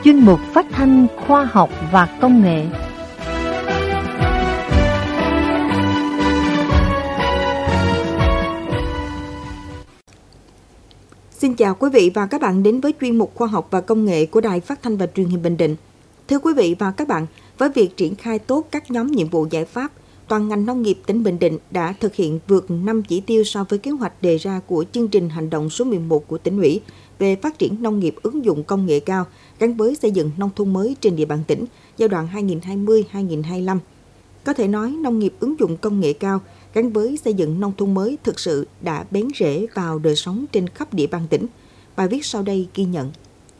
chuyên mục phát thanh khoa học và công nghệ. Xin chào quý vị và các bạn đến với chuyên mục khoa học và công nghệ của Đài Phát thanh và Truyền hình Bình Định. Thưa quý vị và các bạn, với việc triển khai tốt các nhóm nhiệm vụ giải pháp, toàn ngành nông nghiệp tỉnh Bình Định đã thực hiện vượt 5 chỉ tiêu so với kế hoạch đề ra của chương trình hành động số 11 của tỉnh ủy về phát triển nông nghiệp ứng dụng công nghệ cao gắn với xây dựng nông thôn mới trên địa bàn tỉnh giai đoạn 2020-2025. Có thể nói, nông nghiệp ứng dụng công nghệ cao gắn với xây dựng nông thôn mới thực sự đã bén rễ vào đời sống trên khắp địa bàn tỉnh. Bài viết sau đây ghi nhận.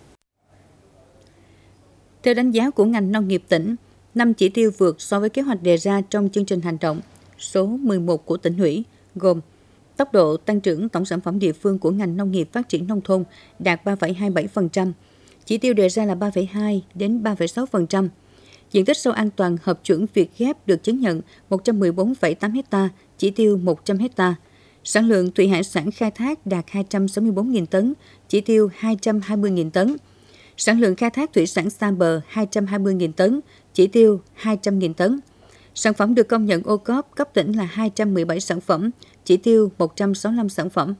Theo đánh giá của ngành nông nghiệp tỉnh, 5 chỉ tiêu vượt so với kế hoạch đề ra trong chương trình hành động số 11 của tỉnh ủy gồm tốc độ tăng trưởng tổng sản phẩm địa phương của ngành nông nghiệp phát triển nông thôn đạt 3,27%, chỉ tiêu đề ra là 3,2 đến 3,6%. Diện tích sâu an toàn hợp chuẩn Việt Ghép được chứng nhận 114,8 ha, chỉ tiêu 100 ha. Sản lượng thủy hải sản khai thác đạt 264.000 tấn, chỉ tiêu 220.000 tấn. Sản lượng khai thác thủy sản xa bờ 220.000 tấn, chỉ tiêu 200.000 tấn. Sản phẩm được công nhận OCOP cấp tỉnh là 217 sản phẩm, chỉ tiêu 165 sản phẩm.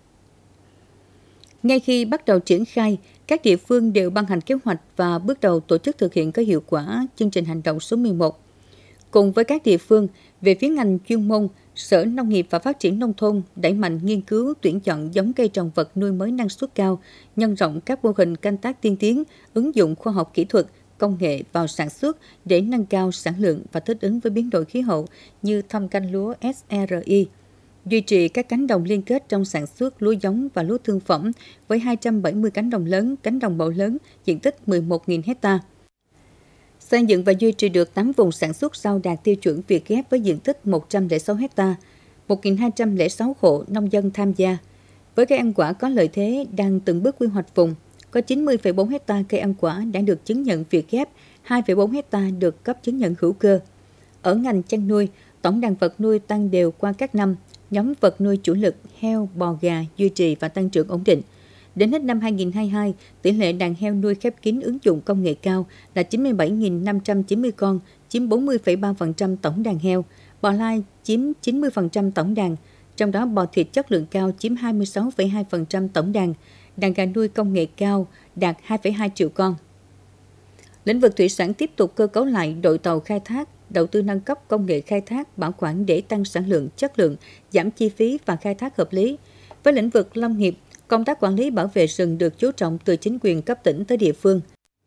Ngay khi bắt đầu triển khai, các địa phương đều ban hành kế hoạch và bước đầu tổ chức thực hiện có hiệu quả chương trình hành động số 11. Cùng với các địa phương, về phía ngành chuyên môn, Sở Nông nghiệp và Phát triển Nông thôn đẩy mạnh nghiên cứu tuyển chọn giống cây trồng vật nuôi mới năng suất cao, nhân rộng các mô hình canh tác tiên tiến, ứng dụng khoa học kỹ thuật, công nghệ vào sản xuất để nâng cao sản lượng và thích ứng với biến đổi khí hậu như thâm canh lúa SRI. Duy trì các cánh đồng liên kết trong sản xuất lúa giống và lúa thương phẩm với 270 cánh đồng lớn, cánh đồng mẫu lớn, diện tích 11.000 ha. Xây dựng và duy trì được 8 vùng sản xuất rau đạt tiêu chuẩn Việt Ghép với diện tích 106 ha, 1.206 hộ nông dân tham gia. Với cây ăn quả có lợi thế đang từng bước quy hoạch vùng, có 90,4 ha cây ăn quả đã được chứng nhận Việt Ghép, 2,4 ha được cấp chứng nhận hữu cơ. Ở ngành chăn nuôi, tổng đàn vật nuôi tăng đều qua các năm, nhóm vật nuôi chủ lực heo, bò, gà duy trì và tăng trưởng ổn định. Đến hết năm 2022, tỷ lệ đàn heo nuôi khép kín ứng dụng công nghệ cao là 97.590 con, chiếm 40,3% tổng đàn heo, bò lai chiếm 90% tổng đàn, trong đó bò thịt chất lượng cao chiếm 26,2% tổng đàn, đàn gà nuôi công nghệ cao đạt 2,2 triệu con. Lĩnh vực thủy sản tiếp tục cơ cấu lại đội tàu khai thác, đầu tư nâng cấp công nghệ khai thác, bảo quản để tăng sản lượng, chất lượng, giảm chi phí và khai thác hợp lý. Với lĩnh vực lâm nghiệp, công tác quản lý bảo vệ rừng được chú trọng từ chính quyền cấp tỉnh tới địa phương.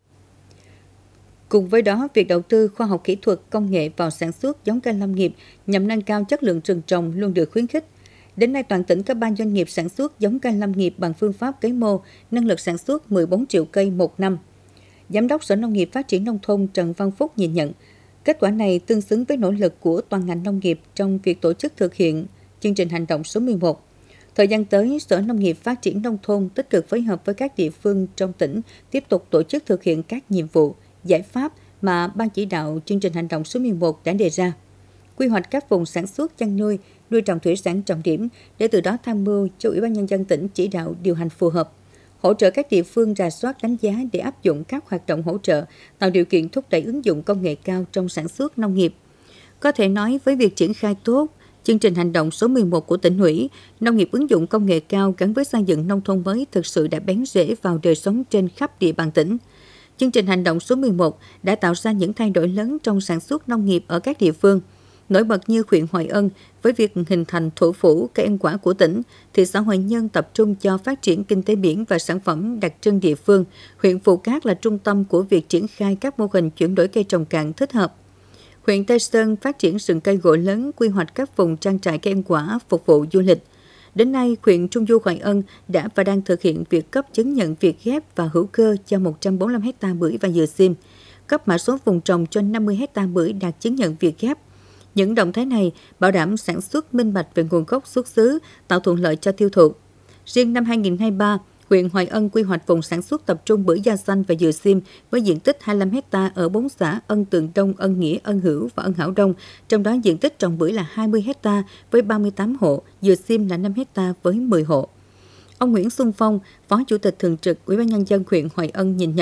Cùng với đó, việc đầu tư khoa học kỹ thuật, công nghệ vào sản xuất giống cây lâm nghiệp nhằm nâng cao chất lượng rừng trồng luôn được khuyến khích. Đến nay, toàn tỉnh có 3 doanh nghiệp sản xuất giống cây lâm nghiệp bằng phương pháp cấy mô, năng lực sản xuất 14 triệu cây một năm. Giám đốc Sở Nông nghiệp Phát triển Nông thôn Trần Văn Phúc nhìn nhận, kết quả này tương xứng với nỗ lực của toàn ngành nông nghiệp trong việc tổ chức thực hiện chương trình hành động số 11. Thời gian tới, Sở Nông nghiệp Phát triển Nông thôn tích cực phối hợp với các địa phương trong tỉnh tiếp tục tổ chức thực hiện các nhiệm vụ, giải pháp mà Ban chỉ đạo chương trình hành động số 11 đã đề ra. Quy hoạch các vùng sản xuất chăn nuôi, nuôi trồng thủy sản trọng điểm để từ đó tham mưu cho Ủy ban Nhân dân tỉnh chỉ đạo điều hành phù hợp. Hỗ trợ các địa phương rà soát đánh giá để áp dụng các hoạt động hỗ trợ, tạo điều kiện thúc đẩy ứng dụng công nghệ cao trong sản xuất nông nghiệp. Có thể nói với việc triển khai tốt chương trình hành động số 11 của tỉnh ủy, nông nghiệp ứng dụng công nghệ cao gắn với xây dựng nông thôn mới thực sự đã bén rễ vào đời sống trên khắp địa bàn tỉnh. Chương trình hành động số 11 đã tạo ra những thay đổi lớn trong sản xuất nông nghiệp ở các địa phương. Nổi bật như huyện Hoài Ân với việc hình thành thủ phủ cây ăn quả của tỉnh, thị xã Hoài Nhơn tập trung cho phát triển kinh tế biển và sản phẩm đặc trưng địa phương, huyện Phù Cát là trung tâm của việc triển khai các mô hình chuyển đổi cây trồng cạn thích hợp. Huyện Tây Sơn phát triển rừng cây gỗ lớn, quy hoạch các vùng trang trại cây ăn quả phục vụ du lịch. Đến nay, huyện Trung Du Hoài Ân đã và đang thực hiện việc cấp chứng nhận Việt Ghép và hữu cơ cho 145 ha bưởi và dừa sim, cấp mã số vùng trồng cho 50 ha bưởi đạt chứng nhận Việt Ghép. Những động thái này bảo đảm sản xuất minh bạch về nguồn gốc xuất xứ, tạo thuận lợi cho tiêu thụ. Riêng năm 2023, huyện Hoài Ân quy hoạch vùng sản xuất tập trung bưởi da xanh và dừa sim với diện tích 25 ha ở 4 xã Ân Tường Đông, Ân Nghĩa, Ân Hữu và Ân Hảo Đông, trong đó diện tích trồng bưởi là 20 ha với 38 hộ, dừa sim là 5 ha với 10 hộ. Ông Nguyễn Xuân Phong, Phó Chủ tịch Thường trực Ủy ban Nhân dân huyện Hoài Ân nhìn nhận,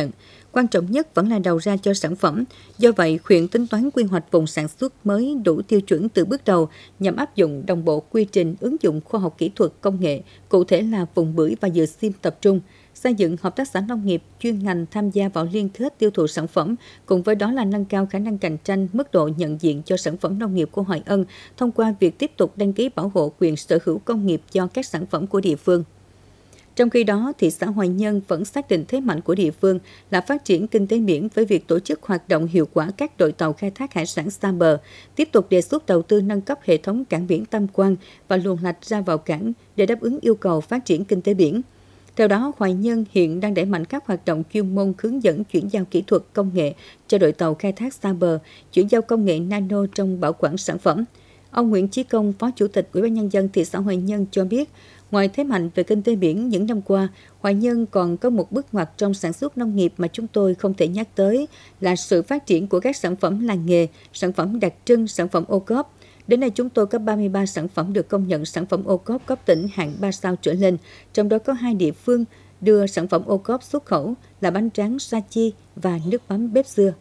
Quan trọng nhất vẫn là đầu ra cho sản phẩm. Do vậy, huyện tính toán quy hoạch vùng sản xuất mới đủ tiêu chuẩn từ bước đầu nhằm áp dụng đồng bộ quy trình ứng dụng khoa học kỹ thuật công nghệ, cụ thể là vùng bưởi và dừa sim tập trung, xây dựng hợp tác xã nông nghiệp chuyên ngành tham gia vào liên kết tiêu thụ sản phẩm, cùng với đó là nâng cao khả năng cạnh tranh, mức độ nhận diện cho sản phẩm nông nghiệp của Hoài Ân thông qua việc tiếp tục đăng ký bảo hộ quyền sở hữu công nghiệp cho các sản phẩm của địa phương. Trong khi đó, thị xã Hoài Nhơn vẫn xác định thế mạnh của địa phương là phát triển kinh tế biển với việc tổ chức hoạt động hiệu quả các đội tàu khai thác hải sản xa bờ, tiếp tục đề xuất đầu tư nâng cấp hệ thống cảng biển Tam Quan và luồng lạch ra vào cảng để đáp ứng yêu cầu phát triển kinh tế biển. Theo đó, Hoài Nhơn hiện đang đẩy mạnh các hoạt động chuyên môn hướng dẫn chuyển giao kỹ thuật công nghệ cho đội tàu khai thác xa bờ, chuyển giao công nghệ nano trong bảo quản sản phẩm. Ông Nguyễn Chí Công, Phó Chủ tịch Ủy ban Nhân dân thị xã Hoài Nhơn cho biết, ngoài thế mạnh về kinh tế biển những năm qua, Hoài Nhơn còn có một bước ngoặt trong sản xuất nông nghiệp mà chúng tôi không thể nhắc tới là sự phát triển của các sản phẩm làng nghề, sản phẩm đặc trưng, sản phẩm ô cốp. Đến nay chúng tôi có 33 sản phẩm được công nhận sản phẩm ô cốp cấp tỉnh hạng 3 sao trở lên, trong đó có 2 địa phương đưa sản phẩm ô cốp xuất khẩu là bánh tráng sa chi và nước mắm bếp dưa.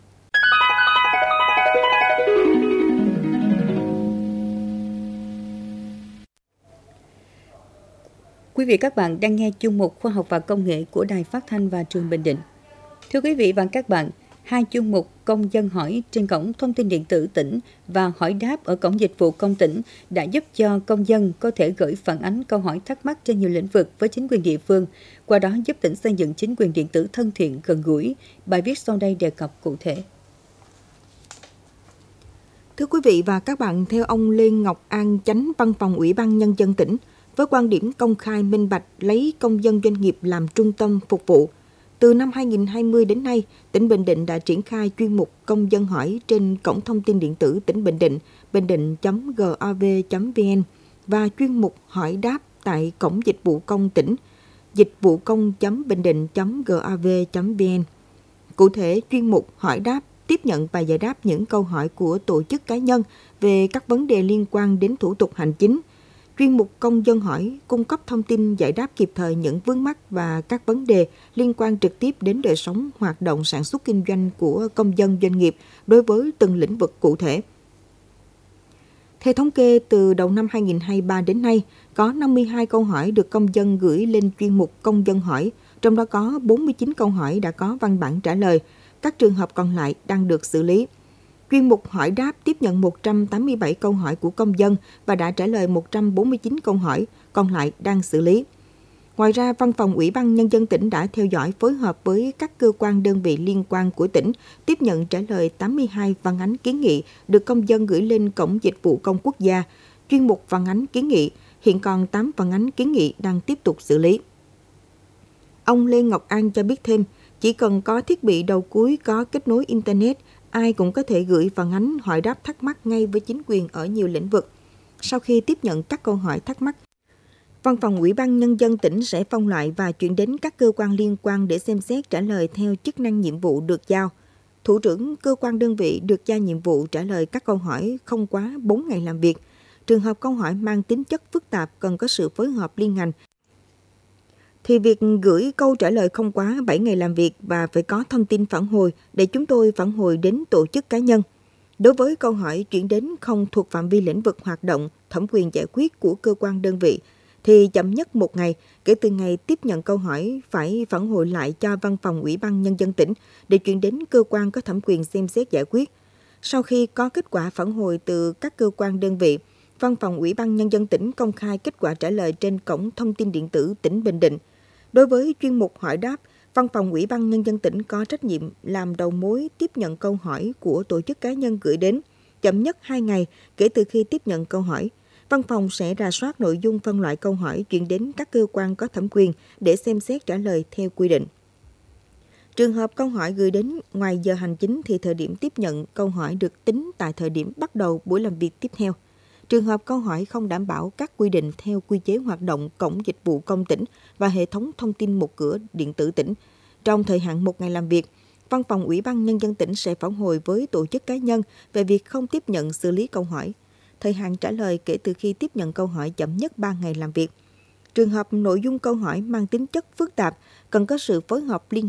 Quý vị các bạn đang nghe chuyên mục Khoa học và Công nghệ của Đài Phát thanh và Truyền hình Bình Định. Thưa quý vị và các bạn, 2 chuyên mục Công dân hỏi trên cổng thông tin điện tử tỉnh và hỏi đáp ở cổng dịch vụ công tỉnh đã giúp cho công dân có thể gửi phản ánh câu hỏi thắc mắc trên nhiều lĩnh vực với chính quyền địa phương, qua đó giúp tỉnh xây dựng chính quyền điện tử thân thiện, gần gũi. Bài viết sau đây đề cập cụ thể. Thưa quý vị và các bạn, theo ông Lê Ngọc An, Chánh Văn phòng Ủy ban Nhân dân tỉnh, với quan điểm công khai minh bạch lấy công dân doanh nghiệp làm trung tâm phục vụ, từ năm 2020 đến nay, tỉnh Bình Định đã triển khai chuyên mục Công dân hỏi trên cổng thông tin điện tử tỉnh Bình Định, bindinh.gov.vn và chuyên mục hỏi đáp tại cổng dịch vụ công tỉnh, dịch vụ công.bindinh.gov.vn. Cụ thể, chuyên mục hỏi đáp tiếp nhận và giải đáp những câu hỏi của tổ chức cá nhân về các vấn đề liên quan đến thủ tục hành chính. Chuyên mục Công dân hỏi cung cấp thông tin giải đáp kịp thời những vướng mắc và các vấn đề liên quan trực tiếp đến đời sống, hoạt động sản xuất kinh doanh của công dân doanh nghiệp đối với từng lĩnh vực cụ thể. Theo thống kê, từ đầu năm 2023 đến nay, có 52 câu hỏi được công dân gửi lên chuyên mục Công dân hỏi, trong đó có 49 câu hỏi đã có văn bản trả lời, các trường hợp còn lại đang được xử lý. Chuyên mục hỏi đáp tiếp nhận 187 câu hỏi của công dân và đã trả lời 149 câu hỏi, còn lại đang xử lý. Ngoài ra, Văn phòng Ủy ban Nhân dân tỉnh đã theo dõi phối hợp với các cơ quan đơn vị liên quan của tỉnh, tiếp nhận trả lời 82 phản ánh kiến nghị được công dân gửi lên cổng dịch vụ công quốc gia. Chuyên mục phản ánh kiến nghị, hiện còn 8 phản ánh kiến nghị đang tiếp tục xử lý. Ông Lê Ngọc An cho biết thêm, chỉ cần có thiết bị đầu cuối có kết nối Internet, ai cũng có thể gửi phản ánh hỏi đáp thắc mắc ngay với chính quyền ở nhiều lĩnh vực. Sau khi tiếp nhận các câu hỏi thắc mắc, Văn phòng Ủy ban Nhân dân tỉnh sẽ phân loại và chuyển đến các cơ quan liên quan để xem xét trả lời theo chức năng nhiệm vụ được giao. Thủ trưởng cơ quan đơn vị được giao nhiệm vụ trả lời các câu hỏi không quá 4 ngày làm việc. Trường hợp câu hỏi mang tính chất phức tạp cần có sự phối hợp liên ngành, thì việc gửi câu trả lời không quá 7 ngày làm việc và phải có thông tin phản hồi để chúng tôi phản hồi đến tổ chức cá nhân. Đối với câu hỏi chuyển đến không thuộc phạm vi lĩnh vực hoạt động, thẩm quyền giải quyết của cơ quan đơn vị, thì chậm nhất 1 ngày kể từ ngày tiếp nhận câu hỏi phải phản hồi lại cho Văn phòng Ủy ban Nhân dân tỉnh để chuyển đến cơ quan có thẩm quyền xem xét giải quyết. Sau khi có kết quả phản hồi từ các cơ quan đơn vị, Văn phòng Ủy ban Nhân dân tỉnh công khai kết quả trả lời trên cổng thông tin điện tử tỉnh Bình Định. Đối với chuyên mục hỏi đáp, Văn phòng Ủy ban Nhân dân tỉnh có trách nhiệm làm đầu mối tiếp nhận câu hỏi của tổ chức cá nhân gửi đến, chậm nhất 2 ngày kể từ khi tiếp nhận câu hỏi. Văn phòng sẽ rà soát nội dung phân loại câu hỏi chuyển đến các cơ quan có thẩm quyền để xem xét trả lời theo quy định. Trường hợp câu hỏi gửi đến ngoài giờ hành chính thì thời điểm tiếp nhận câu hỏi được tính tại thời điểm bắt đầu buổi làm việc tiếp theo. Trường hợp câu hỏi không đảm bảo các quy định theo quy chế hoạt động cổng dịch vụ công tỉnh và hệ thống thông tin một cửa điện tử tỉnh, trong thời hạn 1 ngày làm việc, Văn phòng Ủy ban Nhân dân tỉnh sẽ phản hồi với tổ chức cá nhân về việc không tiếp nhận xử lý câu hỏi. Thời hạn trả lời kể từ khi tiếp nhận câu hỏi chậm nhất 3 ngày làm việc. Trường hợp nội dung câu hỏi mang tính chất phức tạp, cần có sự phối hợp liên ngành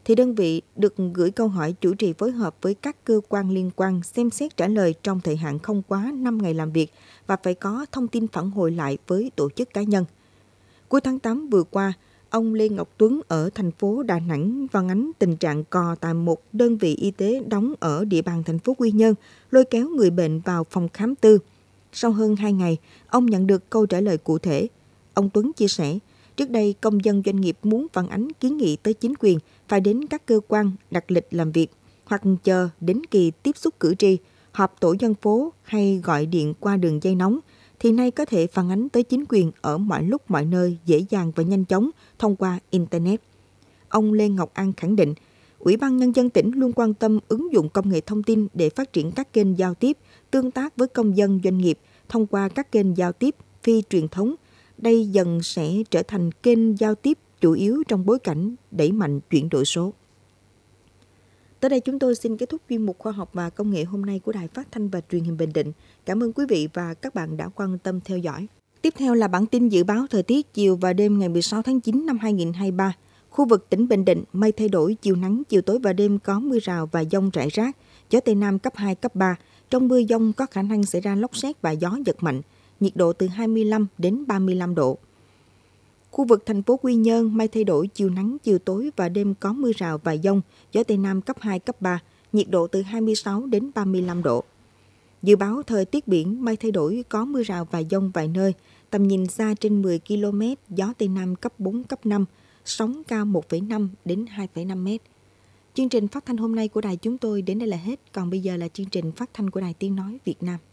thì đơn vị được gửi câu hỏi chủ trì phối hợp với các cơ quan liên quan xem xét trả lời trong thời hạn không quá 5 ngày làm việc và phải có thông tin phản hồi lại với tổ chức cá nhân. Cuối tháng 8 vừa qua, ông Lê Ngọc Tuấn ở thành phố Đà Nẵng phản ánh tình trạng cò tại một đơn vị y tế đóng ở địa bàn thành phố Quy Nhơn lôi kéo người bệnh vào phòng khám tư. Sau hơn 2 ngày, ông nhận được câu trả lời cụ thể. Ông Tuấn chia sẻ, trước đây công dân doanh nghiệp muốn phản ánh kiến nghị tới chính quyền phải đến các cơ quan đặt lịch làm việc hoặc chờ đến kỳ tiếp xúc cử tri, họp tổ dân phố hay gọi điện qua đường dây nóng, thì nay có thể phản ánh tới chính quyền ở mọi lúc mọi nơi dễ dàng và nhanh chóng thông qua Internet. Ông Lê Ngọc An khẳng định, Ủy ban Nhân dân tỉnh luôn quan tâm ứng dụng công nghệ thông tin để phát triển các kênh giao tiếp, tương tác với công dân doanh nghiệp thông qua các kênh giao tiếp phi truyền thống. Đây dần sẽ trở thành kênh giao tiếp chủ yếu trong bối cảnh đẩy mạnh chuyển đổi số. Tới đây chúng tôi xin kết thúc chuyên mục Khoa học và Công nghệ hôm nay của Đài Phát thanh và Truyền hình Bình Định. Cảm ơn quý vị và các bạn đã quan tâm theo dõi. Tiếp theo là bản tin dự báo thời tiết chiều và đêm ngày 16 tháng 9 năm 2023. Khu vực tỉnh Bình Định, mây thay đổi, chiều nắng, chiều tối và đêm có mưa rào và dông rải rác, gió Tây Nam cấp 2, cấp 3. Trong mưa dông có khả năng xảy ra lốc sét và gió giật mạnh, nhiệt độ từ 25 đến 35 độ. Khu vực thành phố Quy Nhơn, mây thay đổi, chiều nắng, chiều tối và đêm có mưa rào và dông, gió Tây Nam cấp 2, cấp 3, nhiệt độ từ 26 đến 35 độ. Dự báo thời tiết biển, mây thay đổi, có mưa rào và dông vài nơi, tầm nhìn xa trên 10 km, gió Tây Nam cấp 4, cấp 5, sóng cao 1,5 đến 2,5 mét. Chương trình phát thanh hôm nay của đài chúng tôi đến đây là hết, còn bây giờ là chương trình phát thanh của Đài Tiếng Nói Việt Nam.